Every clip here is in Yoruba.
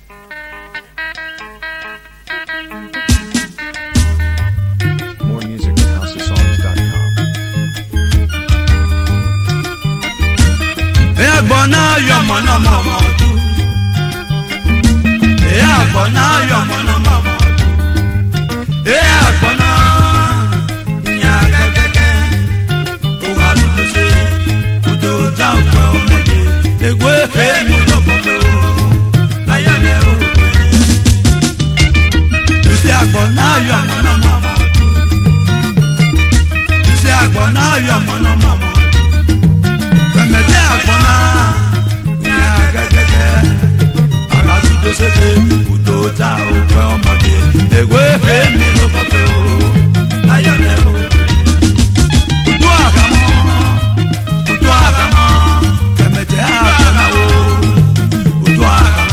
More music at housesongs.com. Bona yo mono momo tu. Bona yo mono momo tu. Bona nya keke. O ga lu se. O do ta o pa o mo de. Egwe fe mi lo popo. Aya le o. Tu se bona yo mono momo tu. Tu se bona yo mono momo. Mete akona nya keke ara tu do se udo ta o pe omode egwe fe mi lo popo aya le o udo akamo mete akona o udo akamo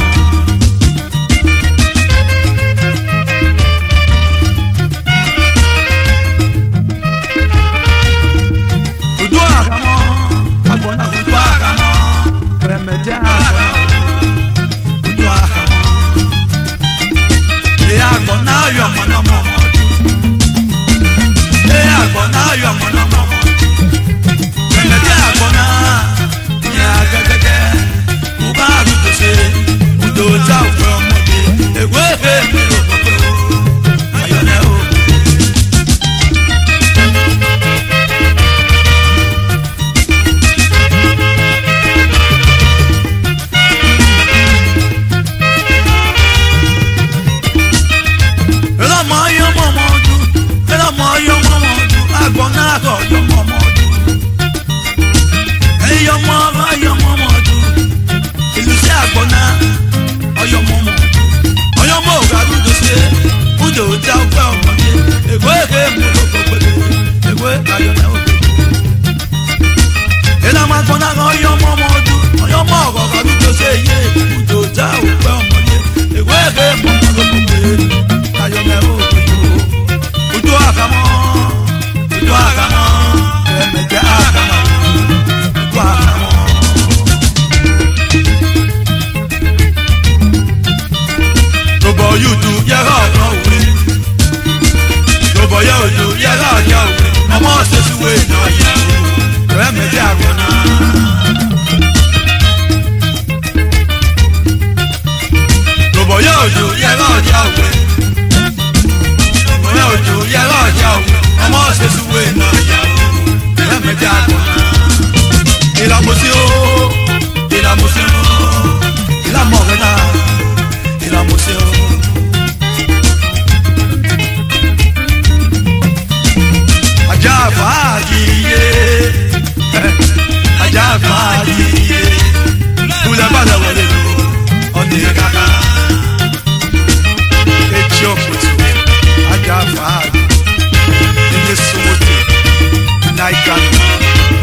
Night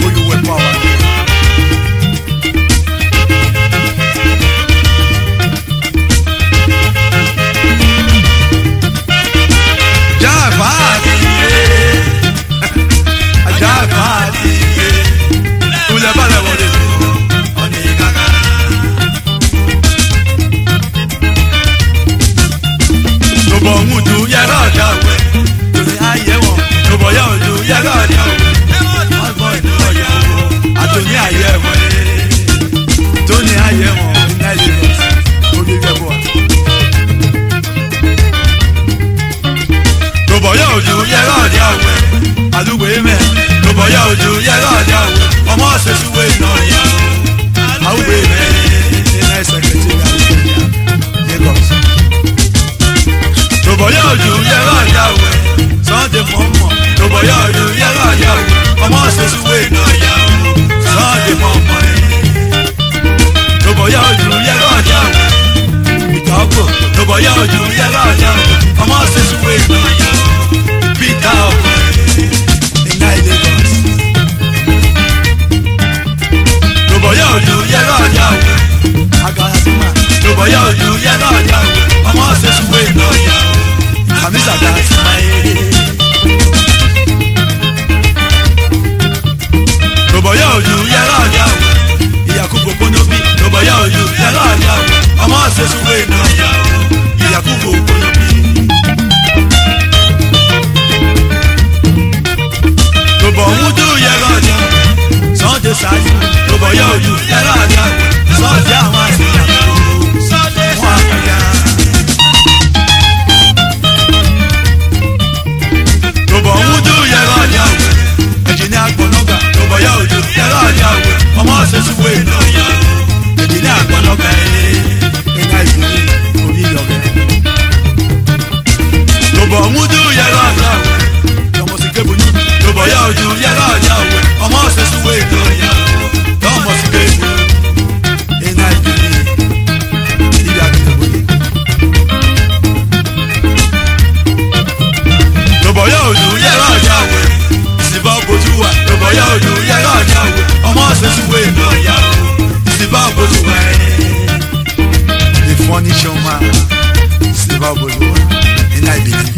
money show man. Silver bolo in I believe.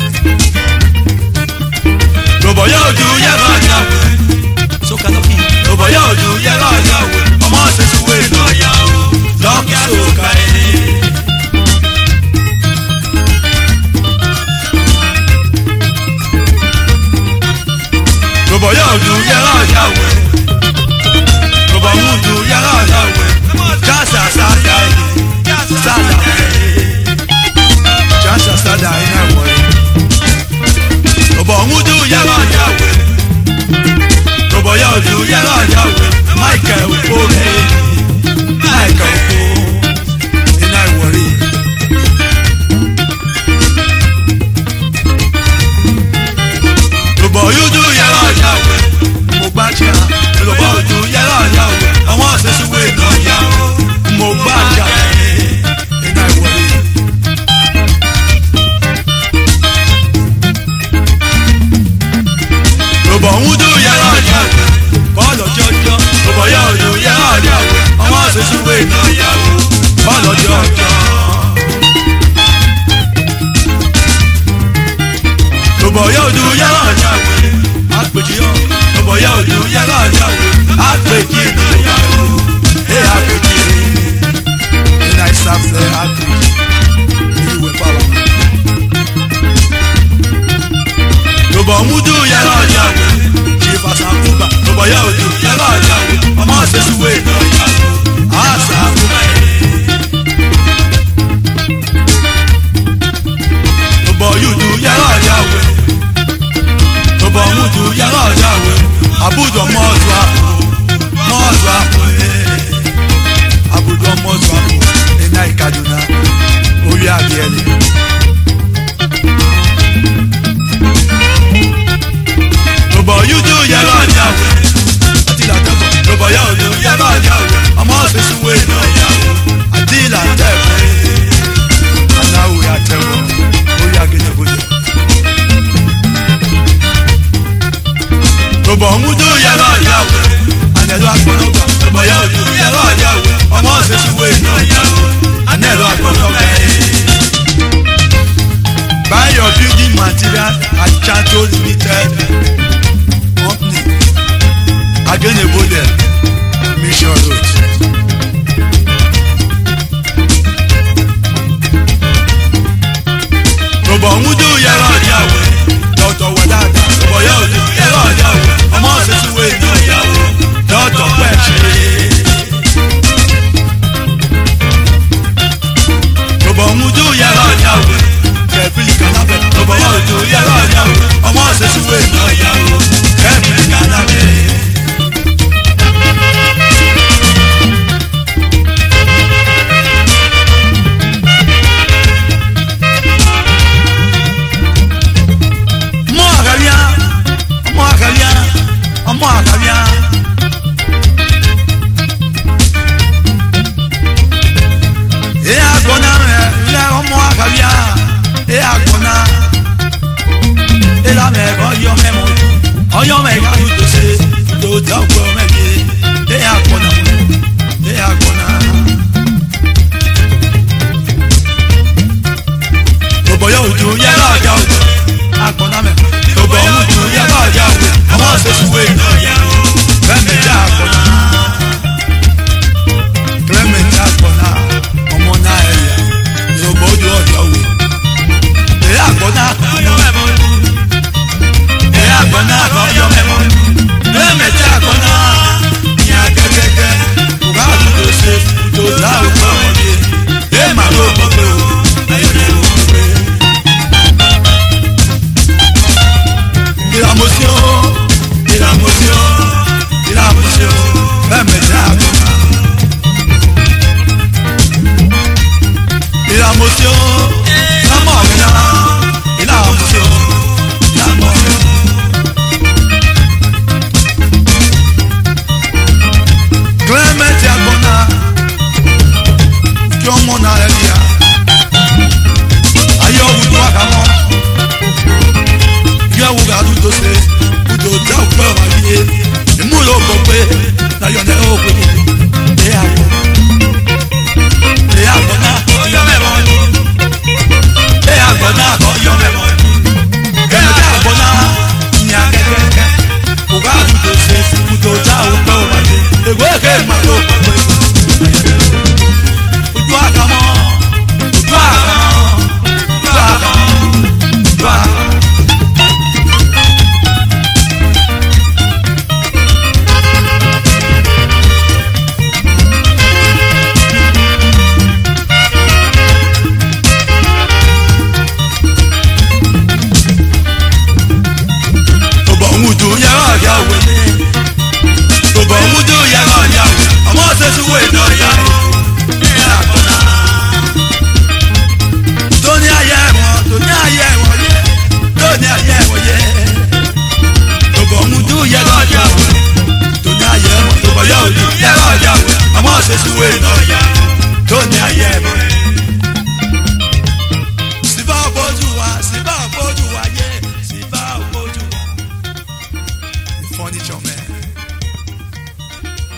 Robo yo do ya raja. So canopy. Robo yo do ya raja. Ọmọ se suwe no ya o. Long so kai. Robo yo do ya raja. Robo mu do ya raja. Jasa sada. Sada. Jasa sada ina wo. Robo mu do ya raja. Robo yo do ya raja. Michael Okoye. Michael Okoye. Ina worry. Robo you do ya raja. Mo gba cha. Robo do ya raja. Àwọn àṣẹṣuwé náà yá o. Mo gba cha. Ina worry. Robo you do ya raja. Bọ́ọ̀lù jọjọ. Robo you do ya raja. Àwọn àṣẹṣuwé náà yá o. Bọ́ọ̀lù jọjọ. Robo you do ya raja. Àpèjì yọ. Robo you do ya raja. Àpèjì náà yá o. Ẹ àpèjì. Ẹ náà ṣàfẹ́ àpèjì. Ìwé pàwọ́. Robo you do ya raja. Chifa Sakuba. Robo you do ya raja. Ọmọ àṣẹṣuwé náà yá o. Àṣàkùbà yẹn. Robo you do ya raja. Robo you do ya raja. Abudo mọ́ọ̀tù àpò. Mọ́ọ̀tù àpò ẹ̀. Abudo mọ́ọ̀tù àpò. Iná Kaduna. Orí àbíẹ́lì. Robo you do ya raja. Àtìlà tẹ̀kọ̀. Robo you do ya raja. Ọmọ àṣẹṣuwé náà yá o. Àtìlà tẹ̀kọ̀. Aláwo ya tẹ̀wọ̀. Orí àgẹ̀dẹ̀gbọ̀dẹ̀. Robo you do ya raja. Anẹ̀lú àgbọ̀nọ́gbà. Robo you do ya raja. Ọmọ àṣẹṣuwé náà yá o. Anẹ̀lú àgbọ̀nọ́gbà. Buy your building material at Chanto Limited Company. Agenebode, Mission Road. Robo you do ya raja. Dr. Wadada. Robo you do ya raja. Ọmọ àṣẹṣuwé náà yá o. Dr. Pẹ̀ṣẹ̀. Robo you do ya raja. Kẹ̀fìlì Kanabe. Robo you do ya raja. Ọmọ àṣẹṣuwé náà yá o. Kẹ̀fìlì Kanabe. Ọmọ àkàlíà. Ẹ àgbọ̀nà rẹ̀ lẹ́ ọmọ àkàlíà. Ẹ àgbọ̀nà. Ẹ lànà ẹ̀kọ́ yọ mẹ́mọ́ ojú. Ọyọ́ mẹ́ka yóò tó ṣe. Tó tẹ́ ọgbọ́ mẹ́bi. Ẹ àgbọ̀nà. Ẹ àgbọ̀nà. Robo you do ya raja. Àgbọ̀nà mẹ́. Robo you do ya raja. Ọmọ àṣẹṣuwé náà yá o. Clement àgbọ̀nà. Clement àgbọ̀nà. Ọmọ náà ẹ̀yà. Robo ojú ọjọ́ wò. Èyí àgbọ̀nà. Èyí àgbọ̀nà ọyọ́ mẹ́mọ́. Clement àgbọ̀nà. Ní agẹ́gẹ́gẹ́. Kùkà àtúntò ṣe. Tó dá òkú ọmọdé. Ẹ máa ló mọ̀ pé o. Ayọ̀dẹ̀ ló mọ̀ pé. Ìlàmọ̀síọ́. Ìlàmọ̀síọ́. Ìlàmọ̀síọ́. Clement àgbọ̀nà. Ìlàmọ̀síọ́. Ìlàmọ̀ rẹ̀ náà. Ìlàmọ̀síọ́. Ìlàmọ̀ rẹ̀. Clement àgbọ̀nà. Kí ọmọ náà ẹ̀ yá. Ayé òwúrọ̀ wà ká mọ́. Kí ẹ̀wù gàdú tó ṣe. Kùtò tẹ́ òpẹ́ ọ̀rọ̀ ayé. Ìmúlò gbọ̀gbẹ́. Láyọ̀dẹ̀ ó gbé. Ẹ àgbọ̀nà. Ẹ àgbọ̀nà. Ọyọ́ mẹ́wọ̀n.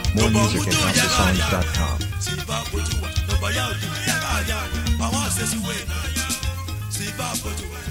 More music at HouseOfSongs.com. Siva